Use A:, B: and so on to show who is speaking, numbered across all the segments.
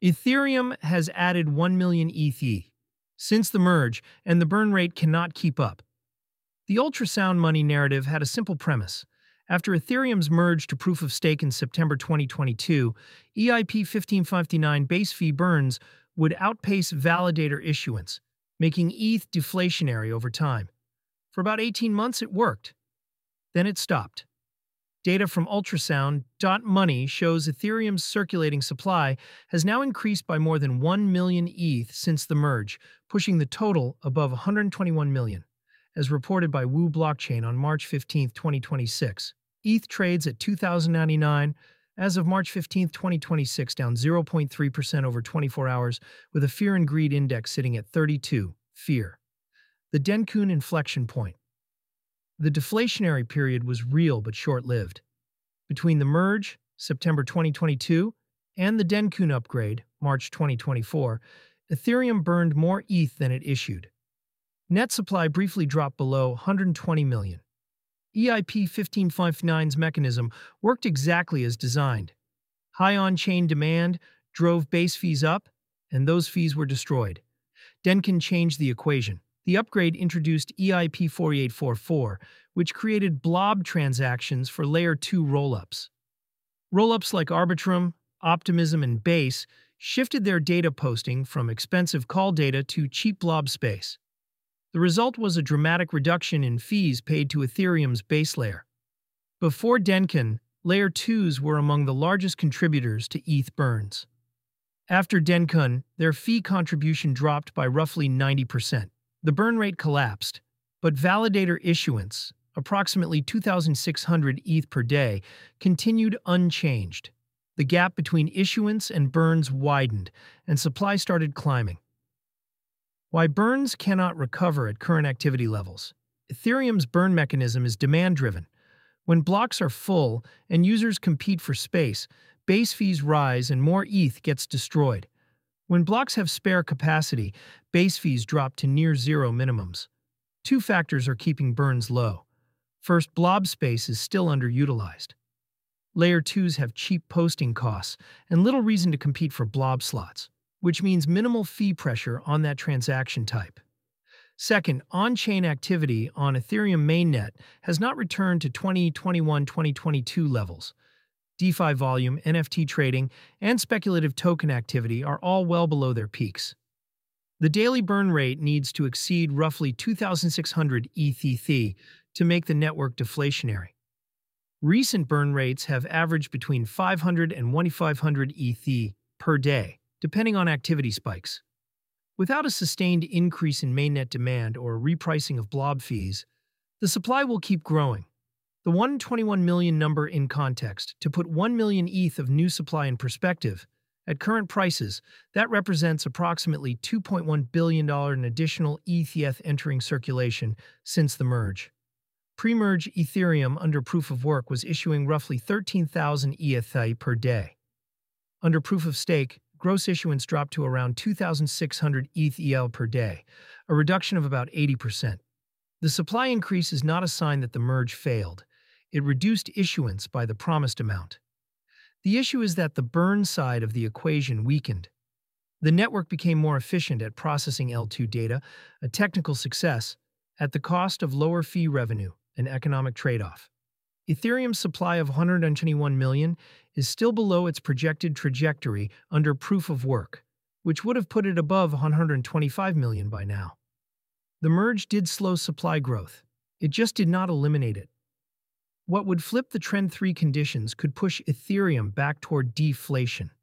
A: Ethereum has added 1 million ETH since the merge, and the burn rate cannot keep up. The ultrasound money narrative had a simple premise. After Ethereum's merge to proof of stake in September 2022, EIP 1559 base fee burns would outpace validator issuance, making ETH deflationary over time. For about 18 months, it worked. Then it stopped. Data from ultrasound.money shows Ethereum's circulating supply has now increased by more than 1 million ETH since the merge, pushing the total above 121 million, as reported by Wu Blockchain on March 15, 2026. ETH trades at $2,099 as of March 15, 2026, down 0.3% over 24 hours, with a fear and greed index sitting at 32. Fear. The Dencun inflection point. The deflationary period was real but short-lived. Between the merge, September 2022, and the Dencun upgrade, March 2024, Ethereum burned more ETH than it issued. Net supply briefly dropped below 120 million. EIP 1559's mechanism worked exactly as designed. High on-chain demand drove base fees up, and those fees were destroyed. Dencun changed the equation. The upgrade introduced EIP 4844, which created blob transactions for Layer 2 rollups. Rollups like Arbitrum, Optimism, and Base shifted their data posting from expensive call data to cheap blob space. The result was a dramatic reduction in fees paid to Ethereum's base layer. Before Dencun, Layer 2s were among the largest contributors to ETH burns. After Dencun, their fee contribution dropped by roughly 90%. The burn rate collapsed, but validator issuance, approximately 2,600 ETH per day, continued unchanged. The gap between issuance and burns widened, and supply started climbing. Why burns cannot recover at current activity levels. Ethereum's burn mechanism is demand-driven. When blocks are full and users compete for space, base fees rise and more ETH gets destroyed. When blocks have spare capacity, base fees drop to near-zero minimums. Two factors are keeping burns low. First, blob space is still underutilized. Layer 2s have cheap posting costs and little reason to compete for blob slots, which means minimal fee pressure on that transaction type. Second, on-chain activity on Ethereum mainnet has not returned to 2021-2022 levels. DeFi volume, NFT trading, and speculative token activity are all well below their peaks. The daily burn rate needs to exceed roughly 2,600 ETH to make the network deflationary. Recent burn rates have averaged between 500 and 2,500 ETH per day, depending on activity spikes. Without a sustained increase in mainnet demand or a repricing of blob fees, the supply will keep growing. The 121 million number in context, to put 1 million ETH of new supply in perspective, at current prices, that represents approximately $2.1 billion in additional ETH entering circulation since the merge. Pre-merge Ethereum under proof of work was issuing roughly 13,000 ETH per day. Under proof of stake, gross issuance dropped to around 2,600 ETH per day, a reduction of about 80%. The supply increase is not a sign that the merge failed. It reduced issuance by the promised amount. The issue is that the burn side of the equation weakened. The network became more efficient at processing L2 data, a technical success, at the cost of lower fee revenue, an economic trade-off. Ethereum's supply of 121 million is still below its projected trajectory under proof of work, which would have put it above 125 million by now. The merge did slow supply growth. It just did not eliminate it. What would flip the Trend 3 conditions could push Ethereum back toward deflation.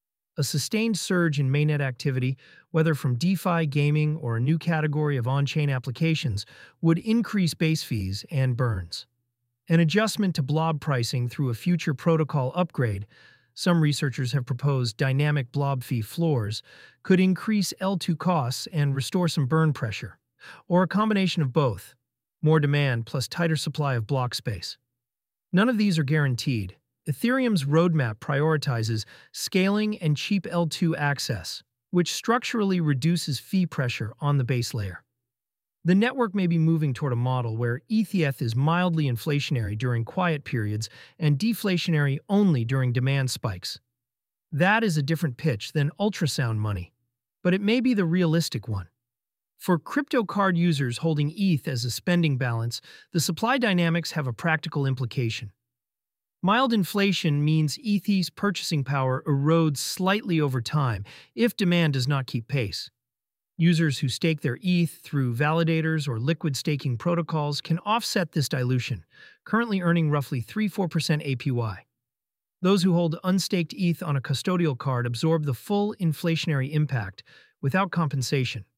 A: A sustained surge in mainnet activity, whether from DeFi, gaming, or a new category of on-chain applications, would increase base fees and burns. An adjustment to blob pricing through a future protocol upgrade, some researchers have proposed dynamic blob fee floors, could increase L2 costs and restore some burn pressure, or a combination of both, more demand plus tighter supply of block space. None of these are guaranteed. Ethereum's roadmap prioritizes scaling and cheap L2 access, which structurally reduces fee pressure on the base layer. The network may be moving toward a model where ETH is mildly inflationary during quiet periods and deflationary only during demand spikes. That is a different pitch than ultrasound money, but it may be the realistic one. For crypto card users holding ETH as a spending balance, the supply dynamics have a practical implication. Mild inflation means ETH's purchasing power erodes slightly over time if demand does not keep pace. Users who stake their ETH through validators or liquid staking protocols can offset this dilution, currently earning roughly 3–4% APY. Those who hold unstaked ETH on a custodial card absorb the full inflationary impact without compensation.